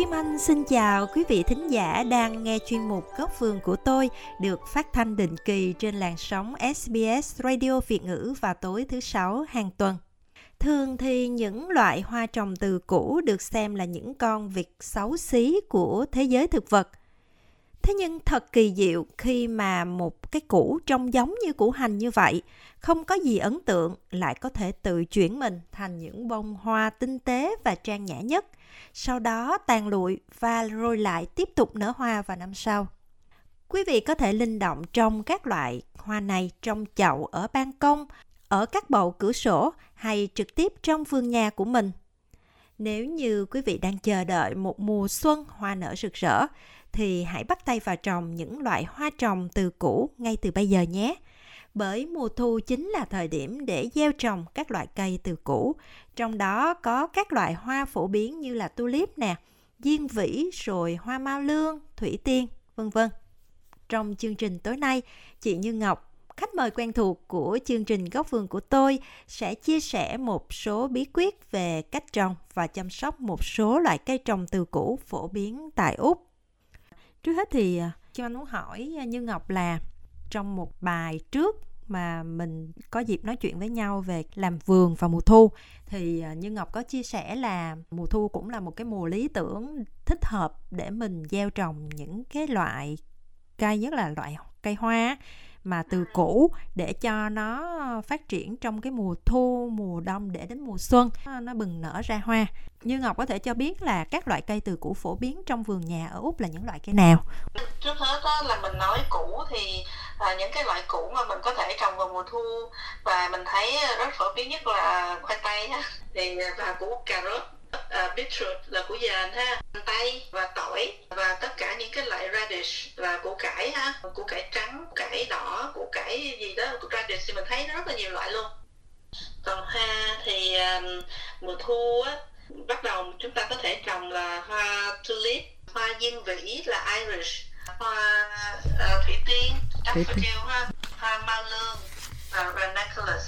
Kim Anh xin chào quý vị thính giả đang nghe chuyên mục Góc vườn của tôi được phát thanh định kỳ trên làn sóng SBS Radio Việt ngữ vào tối thứ Sáu hàng tuần. Thường thì những loại hoa trồng từ củ được xem là những con vịt xấu xí của thế giới thực vật. Thế nhưng thật kỳ diệu khi mà một cái củ trông giống như củ hành như vậy, không có gì ấn tượng, lại có thể tự chuyển mình thành những bông hoa tinh tế và trang nhã nhất. Sau đó tàn lụi và rồi lại tiếp tục nở hoa vào năm sau. Quý vị có thể linh động trồng các loại hoa này trong chậu ở ban công, ở các bậu cửa sổ hay trực tiếp trong vườn nhà của mình. Nếu như quý vị đang chờ đợi một mùa xuân hoa nở rực rỡ, thì hãy bắt tay vào trồng những loại hoa trồng từ củ ngay từ bây giờ nhé. Bởi mùa thu chính là thời điểm để gieo trồng các loại cây từ củ. Trong đó có các loại hoa phổ biến như là tulip nè, diên vĩ, rồi hoa mao lương, thủy tiên, vân vân. Trong chương trình tối nay, chị Như Ngọc, khách mời quen thuộc của chương trình Góc vườn của tôi, sẽ chia sẻ một số bí quyết về cách trồng và chăm sóc một số loại cây trồng từ củ phổ biến tại Úc. Trước hết thì Kim Anh muốn hỏi Như Ngọc là trong một bài trước mà mình có dịp nói chuyện với nhau về làm vườn vào mùa thu, thì Như Ngọc có chia sẻ là mùa thu cũng là một cái mùa lý tưởng thích hợp để mình gieo trồng những cái loại cây, nhất là loại cây hoa mà từ củ, để cho nó phát triển trong cái mùa thu, mùa đông để đến mùa xuân nó bừng nở ra hoa. Như Ngọc có thể cho biết là các loại cây từ củ phổ biến trong vườn nhà ở Úc là những loại cây nào? Trước hết là mình nói củ thì những cái loại củ mà mình có thể trồng vào mùa thu và mình thấy rất phổ biến nhất là khoai tây ha, thì và củ cà rốt, beetroot là củ dền ha, hành tây và tỏi, và tất cả những cái loại radish là củ cải ha, củ cải trắng, củ cải đỏ, củ cải gì đó, củ radish thì mình thấy rất là nhiều loại luôn. Còn hoa thì mùa thu á, bắt đầu chúng ta có thể trồng là hoa tulip, hoa diên vĩ là Irish, hoa thủy tiên, daffodil ha, hoa mao lương, ranunculus,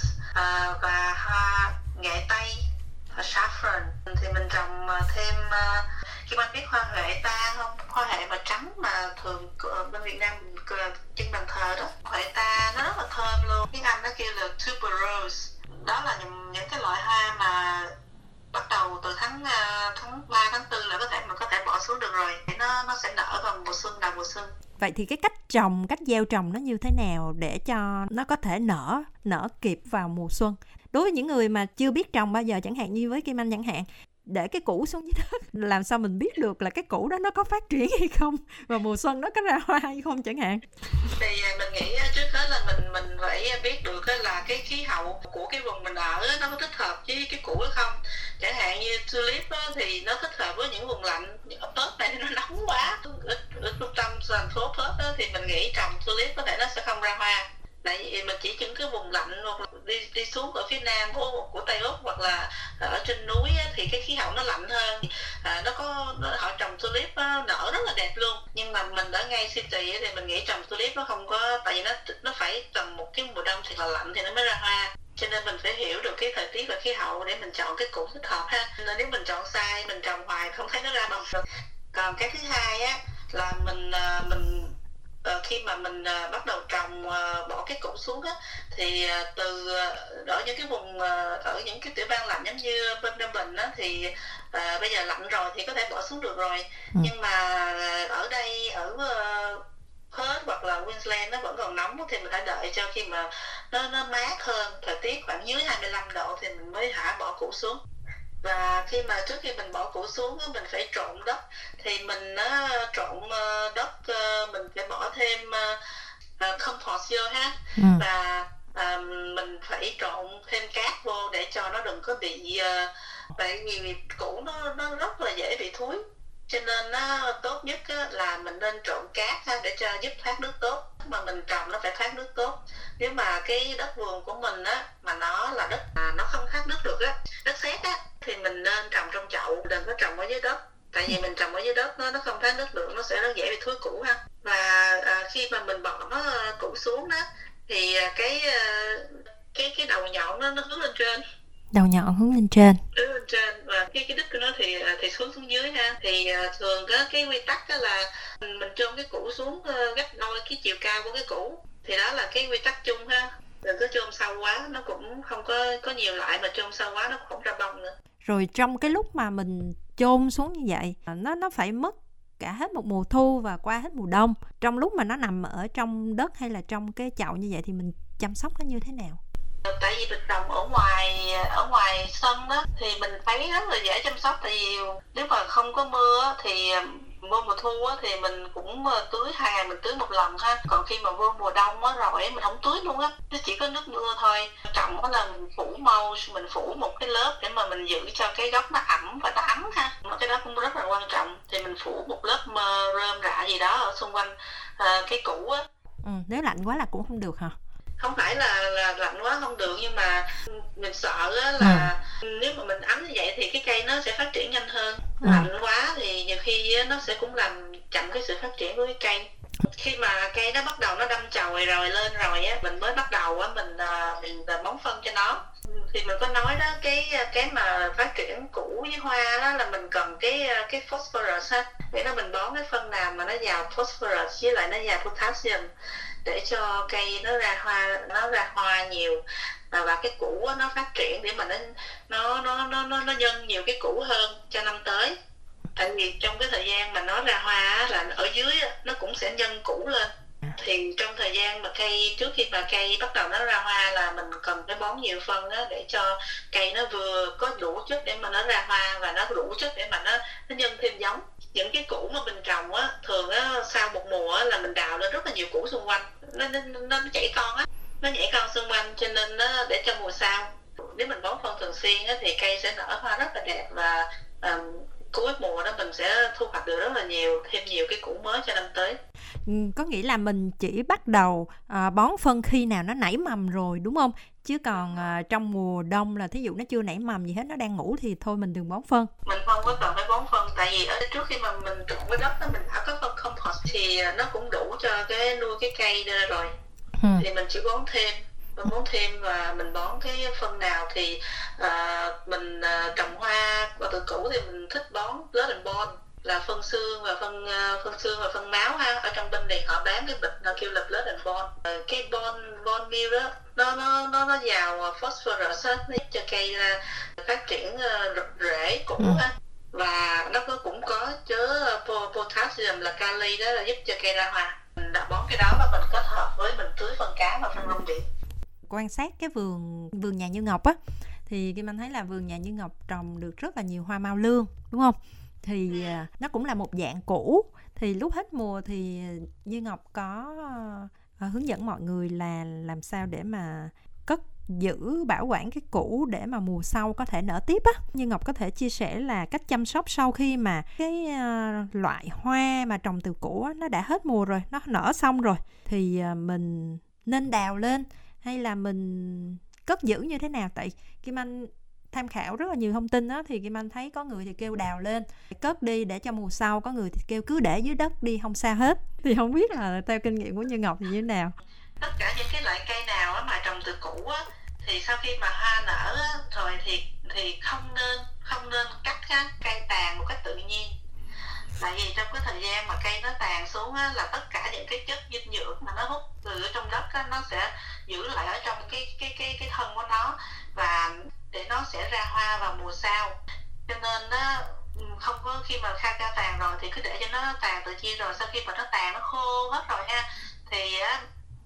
và hoa nghệ tây, saffron. Thì mình trồng thêm Kim Anh biết hoa huệ ta không? Hoa huệ mà trắng mà thường bên Việt Nam trưng bàn thờ đó. Huệ ta nó rất là thơm luôn. Tiếng Anh nó kêu là tuberose. Đó là những cái loại hoa mà bắt đầu từ tháng 3, tháng 4 là mình có thể bỏ xuống được rồi. Thì nó sẽ nở vào mùa xuân, đầu mùa xuân. Vậy thì cái cách trồng, cách gieo trồng nó như thế nào để cho nó có thể nở kịp vào mùa xuân? Đối với những người mà chưa biết trồng bao giờ, chẳng hạn như với Kim Anh chẳng hạn, để cái củ xuống dưới đất, làm sao mình biết được là cái củ đó nó có phát triển hay không, và mùa xuân nó có ra hoa hay không chẳng hạn? Thì mình nghĩ trước hết là mình phải biết được là cái khí hậu của cái vùng mình ở nó có thích hợp với cái củ hay không. Chẳng hạn như tulip thì nó thích hợp với những vùng lạnh. Ở Perth này nó nóng quá, ở trung tâm thành phố Perth thì mình nghĩ trồng tulip có thể nó sẽ không ra hoa. Tại vì mình chỉ những cái vùng lạnh hoặc là đi xuống ở phía nam của Tây Úc hoặc là ở trên núi thì cái khí hậu nó lạnh hơn. Họ trồng tulip nở rất là đẹp luôn. Nhưng mà mình ở ngay city thì mình nghĩ trồng tulip nó không có, tại vì nó phải tầm một cái mùa đông thật là lạnh thì nó mới ra hoa. Cho nên mình phải hiểu được cái thời tiết và khí hậu để mình chọn cái củ thích hợp ha. Nên nếu mình chọn sai, mình trồng hoài không thấy nó ra bông. Còn cái thứ hai á là mình khi mà mình bắt đầu trồng, bỏ cái củ xuống á, thì ở những cái vùng ở những cái tiểu bang lạnh giống như bên Melbourne á, thì bây giờ lạnh rồi thì có thể bỏ xuống được rồi. Nhưng mà ở đây ở Perth hoặc là Queensland nó vẫn còn nóng thì mình phải đợi cho khi mà nó mát hơn, thời tiết khoảng dưới 25 độ thì mình mới bỏ củ xuống. Và trước khi mình bỏ củ xuống mình phải trộn đất. Thì mình trộn đất, mình phải bỏ thêm compost vô ha. Và mình phải trộn thêm cát vô để cho nó đừng có bị tại vì củ nó rất là dễ bị thúi. Cho nên tốt nhất là mình nên trộn cát để cho giúp thoát nước tốt. Mà mình trồng nó phải thoát nước tốt. Nếu mà cái đất vườn của mình mà nó là đất nó không thoát nước được đất sét thì mình nên trồng trong chậu, đừng có trồng ở dưới đất. Tại vì mình trồng ở dưới đất nó không thoát nước được, nó sẽ rất dễ bị thúi củ ha. Và khi mà mình bỏ củ xuống thì cái đầu nhọn nó hướng lên trên. Đầu nhọn hướng lên trên. Hướng lên trên, và cái đít của nó thì xuống dưới ha. Thì thường cái quy tắc đó là mình chôn cái củ xuống gấp đôi cái chiều cao của cái củ. Thì đó là cái quy tắc chung ha. Đừng có chôn sâu quá, nó cũng không có nhiều loại, mà chôn sâu quá nó cũng không ra bông nữa. Rồi trong cái lúc mà mình chôn xuống như vậy, nó phải mất cả hết một mùa thu và qua hết mùa đông. Trong lúc mà nó nằm ở trong đất hay là trong cái chậu như vậy thì mình chăm sóc nó như thế nào? Tại vì mình trồng ở ngoài sân đó thì mình thấy rất là dễ chăm sóc. Tại vì nếu mà không có mưa thì vô mùa thu á, thì mình cũng tưới 2 ngày mình tưới một lần ha. Còn khi mà vô mùa đông á rồi mình không tưới luôn á, nó chỉ có nước mưa thôi. Trọng đó là mình phủ mulch, mình phủ một cái lớp để mà mình giữ cho cái gốc nó ẩm và nó ấm ha. Cái đó cũng rất là quan trọng. Thì mình phủ một lớp rơm rạ gì đó ở xung quanh cái củ á. Nếu lạnh quá là cũng không được hả? Không phải là lạnh quá không được, nhưng mà mình sợ là nếu mà mình ấm như vậy thì cái cây nó sẽ phát triển nhanh hơn. Lạnh quá thì nhiều khi nó sẽ cũng làm chậm cái sự phát triển của cái cây. Khi mà cây nó bắt đầu nó đâm chồi rồi lên rồi á, mình mới bắt đầu á mình bón phân cho nó. Thì mình có nói đó, cái mà phát triển củ với hoa đó là mình cần cái phosphorus ha. Nghĩa là mình bón cái phân nào mà nó giàu phosphorus với lại nó giàu potassium để cho cây nó ra hoa nhiều, và cái củ nó phát triển để mà nó nhân nhiều cái củ hơn cho năm tới. Tại vì trong cái thời gian mà nó ra hoa là ở dưới nó cũng sẽ nhân củ lên. Thì trong thời gian mà cây, trước khi mà cây bắt đầu nó ra hoa là mình cần phải bón nhiều phân á, để cho cây nó vừa có đủ chất để mà nó ra hoa và nó đủ chất để mà nó nhân thêm giống. Những cái củ mà mình trồng á, thường á sau một mùa á, là mình đào lên rất là nhiều củ xung quanh, nó chảy con á, nó nhảy con xung quanh, cho nên nó để cho mùa sau nếu mình bón phân thường xuyên á, thì cây sẽ nở hoa rất là đẹp, và cuối mùa đó mình sẽ thu hoạch được rất là nhiều, thêm nhiều cái củ mới cho năm tới. Có nghĩa là mình chỉ bắt đầu bón phân khi nào nó nảy mầm rồi đúng không? Chứ còn trong mùa đông là thí dụ nó chưa nảy mầm gì hết, nó đang ngủ thì thôi mình đừng bón phân. Mình không có cần phải bón phân, tại vì ở trước khi mà mình trộn cái đất đó mình đã có phân compost thì nó cũng đủ cho cái nuôi cái cây rồi. Thì mình chỉ bón thêm và mình bón cái phân nào thì mình trồng hoa và từ cũ thì mình thích bón blood and bone, là phân xương và phân máu ha. Ở trong bên này họ bán cái bịch nó kêu là blood and bone. Cái bone meal đó nó giàu phosphorus á, nó giúp cho cây phát triển rễ củ ha. Và nó cũng có chứa potassium là kali, đó là giúp cho cây ra hoa. Mình đã bón cái đó và mình kết hợp với mình tưới phân cá và phân rong biển. Quan sát cái vườn nhà Như Ngọc á, thì Kim Anh thấy là vườn nhà Như Ngọc trồng được rất là nhiều hoa mao lương đúng không? Thì nó cũng là một dạng củ. Thì lúc hết mùa thì Như Ngọc có hướng dẫn mọi người là làm sao để mà cất giữ bảo quản cái củ để mà mùa sau có thể nở tiếp á. Như Ngọc có thể chia sẻ là cách chăm sóc sau khi mà cái loại hoa mà trồng từ củ á, nó đã hết mùa rồi, nó nở xong rồi, thì mình nên đào lên hay là mình cất giữ như thế nào? Tại Kim Anh tham khảo rất là nhiều thông tin đó, thì Kim Anh thấy có người thì kêu đào lên cất đi để cho mùa sau, có người thì kêu cứ để dưới đất đi không sao hết. Thì không biết là theo kinh nghiệm của Như Ngọc thì như thế nào? Tất cả những cái loại cây nào mà trồng từ củ á, thì sau khi mà hoa nở á, rồi thì không nên cắt cây tàn một cách tự nhiên. Tại vì trong cái thời gian mà cây nó tàn xuống á, là tất cả những cái chất dinh dưỡng mà nó hút từ trong đất á, nó sẽ giữ lại ở trong cái thân của nó, và để nó sẽ ra hoa vào mùa sau. Cho nên á, không có khi mà khai cao tàn rồi thì cứ để cho nó tàn tự nhiên, rồi sau khi mà nó tàn nó khô hết rồi ha, thì á,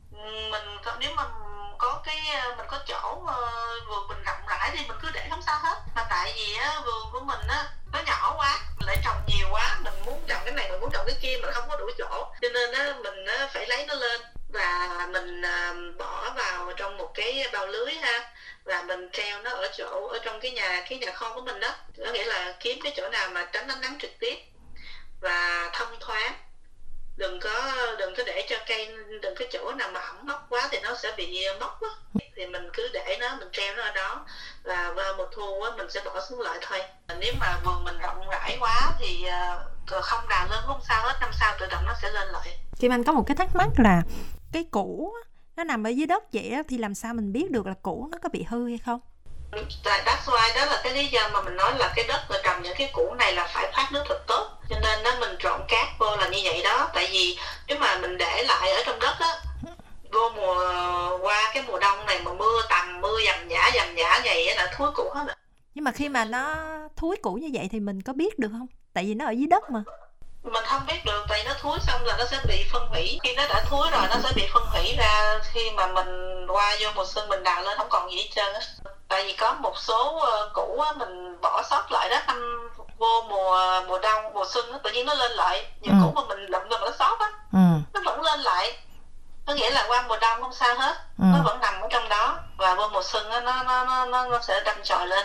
nếu mà mình có chỗ vườn mình rộng rãi thì mình cứ để không sao hết. Mà tại vì á, vườn của mình á nó nhỏ quá, mình lại trồng nhiều quá, mình muốn trồng cái này, mình muốn trồng cái kia, mình không có đủ chỗ, cho nên á mình phải lấy nó lên và mình bỏ vào trong một cái bao lưới ha, và mình treo nó ở trong cái nhà kho của mình đó. Có nghĩa là kiếm cái chỗ nào mà tránh ánh nắng trực tiếp và thông thoáng. Đừng có để cho cây, đừng có chỗ nào mà ẩm mốc quá thì nó sẽ bị mốc á. Thì mình cứ để nó, mình treo nó ở đó, và vào mùa thu á mình sẽ bỏ xuống lại thôi. Nếu mà vườn mình rộng rãi quá thì không đào lên không sao hết, năm sau tự động nó sẽ lên lại. Kim Anh có một cái thắc mắc là cái củ nó nằm ở dưới đất vậy á, thì làm sao mình biết được là củ nó có bị hư hay không? That's why, đó là cái lý do mà mình nói là cái đất mà trồng những cái củ này là phải thoát nước thật tốt, cho nên đó mình trộn cát vô là như vậy đó. Tại vì nếu mà mình để lại ở trong đất á, vô qua cái mùa đông này mà mưa dầm dã vậy là thúi củ hết rồi. Nhưng mà khi mà nó thúi củ như vậy thì mình có biết được không? Tại vì nó ở dưới đất mà. Mình không biết được, tại nó thúi xong là nó sẽ bị phân hủy. Khi nó đã thúi rồi nó sẽ bị phân hủy ra khi mà mình qua vô mùa xuân mình đào lên không còn gì hết trơn á. Tại vì có một số củ á, mình bỏ sót lại đó, năm vô mùa đông, mùa xuân á, tự nhiên nó lên lại. Những củ mà mình lụm rồi mà nó sót á, nó vẫn lên lại. Có nghĩa là qua mùa đông không sao hết, nó vẫn nằm ở trong đó, và vô mùa xuân á, nó sẽ đâm chồi lên.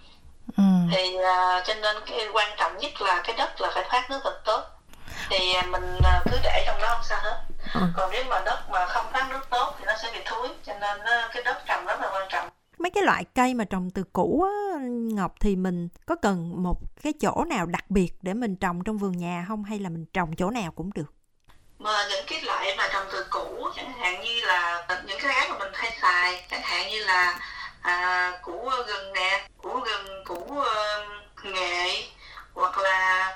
Thì cho nên cái quan trọng nhất là cái đất là phải thoát nước thật tốt. Thì mình cứ để trong đó không sao hết. Còn nếu mà đất mà không thoát nước tốt thì nó sẽ bị thúi, cho nên cái đất trồng rất là quan trọng. Mấy cái loại cây mà trồng từ củ á, Ngọc, thì mình có cần một cái chỗ nào đặc biệt để mình trồng trong vườn nhà không, hay là mình trồng chỗ nào cũng được? Mà những cái loại mà trồng từ củ, chẳng hạn như là những cái lá mà mình hay xài, chẳng hạn như là củ gừng nè, củ gừng, củ nghệ, hoặc là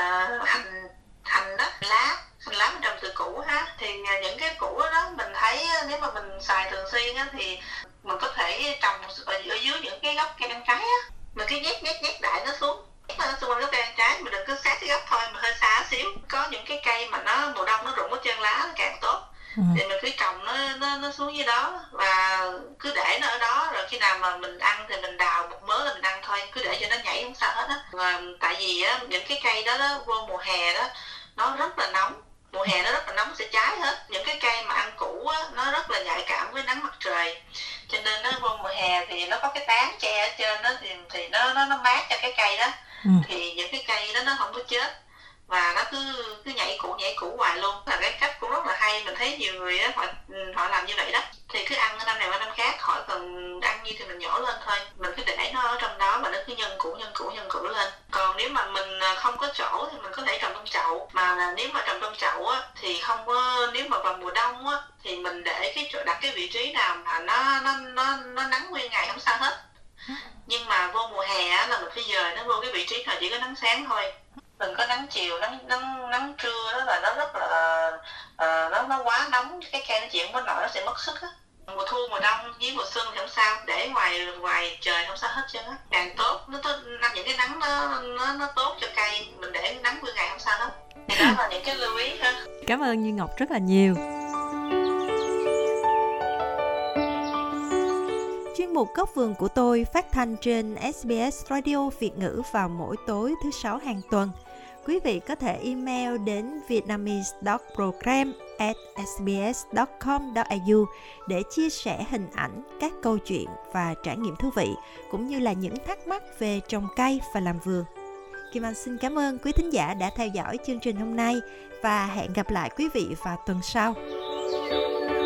hành đó, hành lá mình trồng từ củ ha. Thì những cái củ đó mình thấy nếu mà mình xài thường xuyên á, thì mình có thể trồng ở dưới những cái gốc cây ăn trái á, mình cứ nhét đại nó xuống. Nó xung quanh cái cây ăn trái, mình đừng cứ sát cái gốc thôi, mà hơi xa xíu. Có những cái cây mà nó mùa đông nó rụng hết trơn lá, nó càng tốt. Thì mình cứ trồng nó xuống dưới đó và cứ để nó ở đó, rồi khi nào mà mình ăn thì mình đào một mớ là mình ăn thôi, cứ để cho nó nhảy không sao hết á. Tại vì á, những cái cây đó vô mùa hè đó nó rất là nóng, mùa hè nó rất là nóng, sẽ cháy hết. Những cái cây mà ăn củ á, nó rất là nhạy cảm với nắng mặt trời, cho nên nó vô mùa hè thì nó có cái tán che ở trên đó, thì nó mát cho cái cây đó. Thì những cái cây đó nó không có chết và nó cứ nhảy củ hoài luôn. Là cái cách cũng rất là hay, mình thấy nhiều người á, họ làm như vậy đó. Thì cứ ăn năm này qua năm khác, khỏi cần ăn như thì mình nhổ lên thôi, mình cứ để nó ở trong đó và nó cứ nhân củ lên. Còn nếu mà mình không có chỗ thì mình có thể trồng trong chậu, mà nếu mà trồng trong chậu á thì không có, nếu mà vào mùa đông á thì mình để cái chỗ, đặt cái vị trí nào mà nó nắng nguyên ngày không sao hết. Nhưng mà vô mùa hè á là mình phải dời nó vô cái vị trí nào chỉ có nắng sáng thôi, đừng có nắng chiều, nắng trưa đó là nó rất là nó quá nóng, cái cây nó chịu không có nổi, nó sẽ mất sức á. Mùa thu, mùa đông với mùa xuân thì không sao, để ngoài trời không sao hết trơn á, càng tốt. Nó những cái nắng nó tốt cho cây, mình để nắng nguyên ngày không sao hết. Thì đó là những cái lưu ý ha. Cảm ơn Như Ngọc rất là nhiều. Chuyên mục Góc vườn của tôi phát thanh trên SBS Radio Việt ngữ vào mỗi tối thứ Sáu hàng tuần. Quý vị có thể email đến vietnamese.program@sbs.com.au để chia sẻ hình ảnh, các câu chuyện và trải nghiệm thú vị, cũng như là những thắc mắc về trồng cây và làm vườn. Kim Anh xin cảm ơn quý thính giả đã theo dõi chương trình hôm nay và hẹn gặp lại quý vị vào tuần sau.